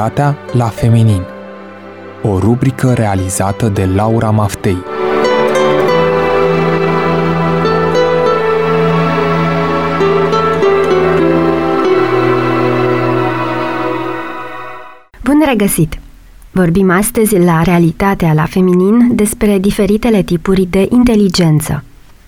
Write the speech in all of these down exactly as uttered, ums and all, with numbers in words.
realitatea la feminin. O rubrică realizată de Laura Maftei. Bun regăsit! Vorbim astăzi la Realitatea la feminin despre diferitele tipuri de inteligență.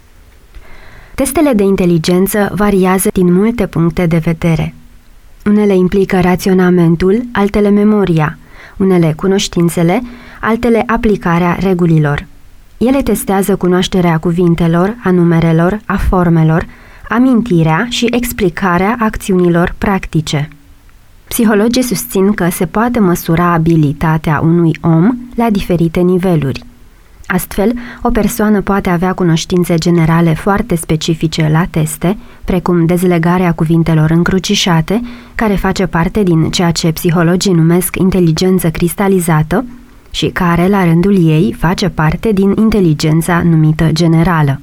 Testele de inteligență variază din multe puncte de vedere. Unele implică raționamentul, altele memoria, unele cunoștințele, altele aplicarea regulilor. Ele testează cunoașterea cuvintelor, a numerelor, a formelor, amintirea și explicarea acțiunilor practice. Psihologii susțin că se poate măsura abilitatea unui om la diferite niveluri. Astfel, o persoană poate avea cunoștințe generale foarte specifice la teste, precum dezlegarea cuvintelor încrucișate, care face parte din ceea ce psihologii numesc inteligență cristalizată și care, la rândul ei, face parte din inteligența numită generală.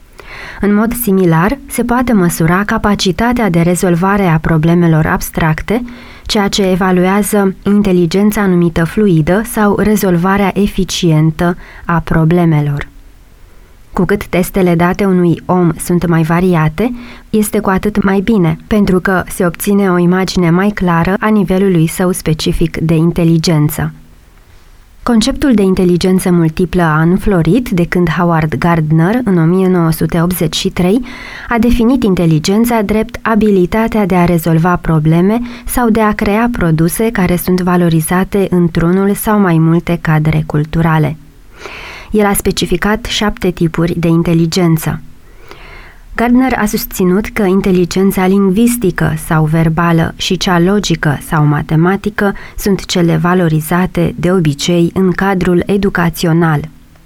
În mod similar, se poate măsura capacitatea de rezolvare a problemelor abstracte, ceea ce evaluează inteligența numită fluidă sau rezolvarea eficientă a problemelor. Cu cât testele date unui om sunt mai variate, este cu atât mai bine, pentru că se obține o imagine mai clară a nivelului său specific de inteligență. Conceptul de inteligență multiplă a înflorit de când Howard Gardner, în o mie nouă sute optzeci și trei, a definit inteligența drept abilitatea de a rezolva probleme sau de a crea produse care sunt valorizate într-unul sau mai multe cadre culturale. El a specificat șapte tipuri de inteligență. Gardner a susținut că inteligența lingvistică sau verbală și cea logică sau matematică sunt cele valorizate de obicei în cadrul educațional.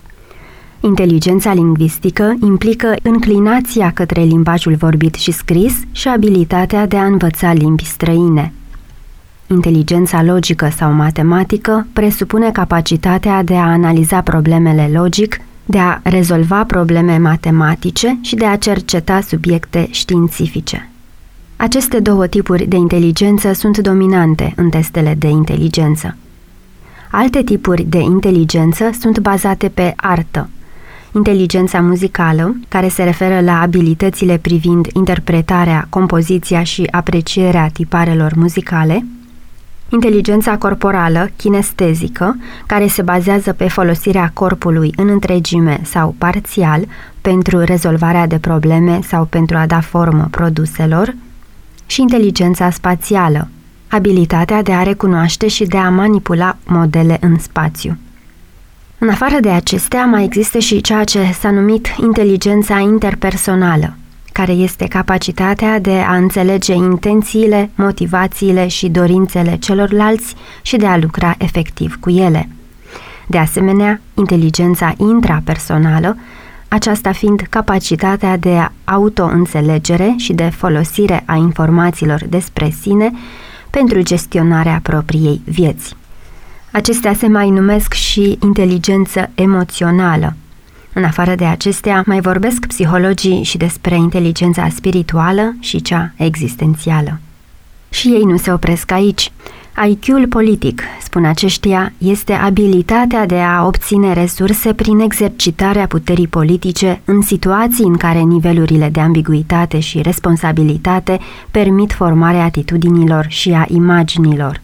Inteligența lingvistică implică înclinația către limbajul vorbit și scris și abilitatea de a învăța limbi străine. Inteligența logică sau matematică presupune capacitatea de a analiza problemele logic, de a rezolva probleme matematice și de a cerceta subiecte științifice. Aceste două tipuri de inteligență sunt dominante în testele de inteligență. Alte tipuri de inteligență sunt bazate pe artă. Inteligența muzicală, care se referă la abilitățile privind interpretarea, compoziția și aprecierea tiparelor muzicale. Inteligența corporală, kinestezică, care se bazează pe folosirea corpului în întregime sau parțial pentru rezolvarea de probleme sau pentru a da formă produselor, și inteligența spațială, abilitatea de a recunoaște și de a manipula modele în spațiu. În afară de acestea, mai există și ceea ce s-a numit inteligența interpersonală, care este capacitatea de a înțelege intențiile, motivațiile și dorințele celorlalți și de a lucra efectiv cu ele. De asemenea, inteligența intrapersonală, aceasta fiind capacitatea de auto-înțelegere și de folosire a informațiilor despre sine pentru gestionarea propriei vieți. Acestea se mai numesc și inteligență emoțională. În afară de acestea, mai vorbesc psihologii și despre inteligența spirituală și cea existențială. Și ei nu se opresc aici. I Q-ul politic, spun aceștia, este abilitatea de a obține resurse prin exercitarea puterii politice în situații în care nivelurile de ambiguitate și responsabilitate permit formarea atitudinilor și a imaginilor.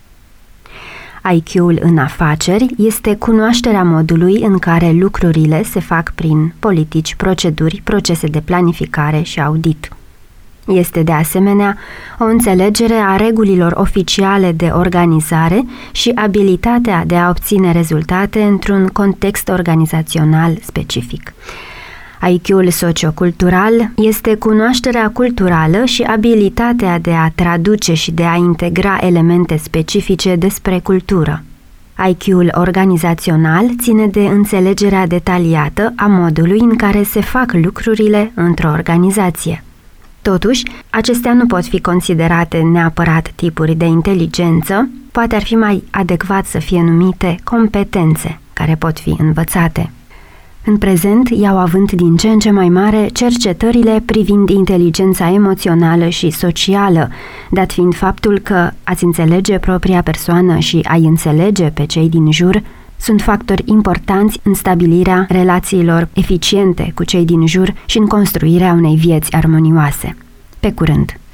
I Q-ul în afaceri este cunoașterea modului în care lucrurile se fac prin politici, proceduri, procese de planificare și audit. Este de asemenea o înțelegere a regulilor oficiale de organizare și abilitatea de a obține rezultate într-un context organizațional specific. I Q-ul sociocultural este cunoașterea culturală și abilitatea de a traduce și de a integra elemente specifice despre cultură. I Q-ul organizațional ține de înțelegerea detaliată a modului în care se fac lucrurile într-o organizație. Totuși, acestea nu pot fi considerate neapărat tipuri de inteligență, poate ar fi mai adecvat să fie numite competențe, care pot fi învățate. În prezent, iau avânt din ce în ce mai mare cercetările privind inteligența emoțională și socială, dat fiind faptul că a-ți înțelege propria persoană și a-i înțelege pe cei din jur sunt factori importanți în stabilirea relațiilor eficiente cu cei din jur și în construirea unei vieți armonioase. Pe curând!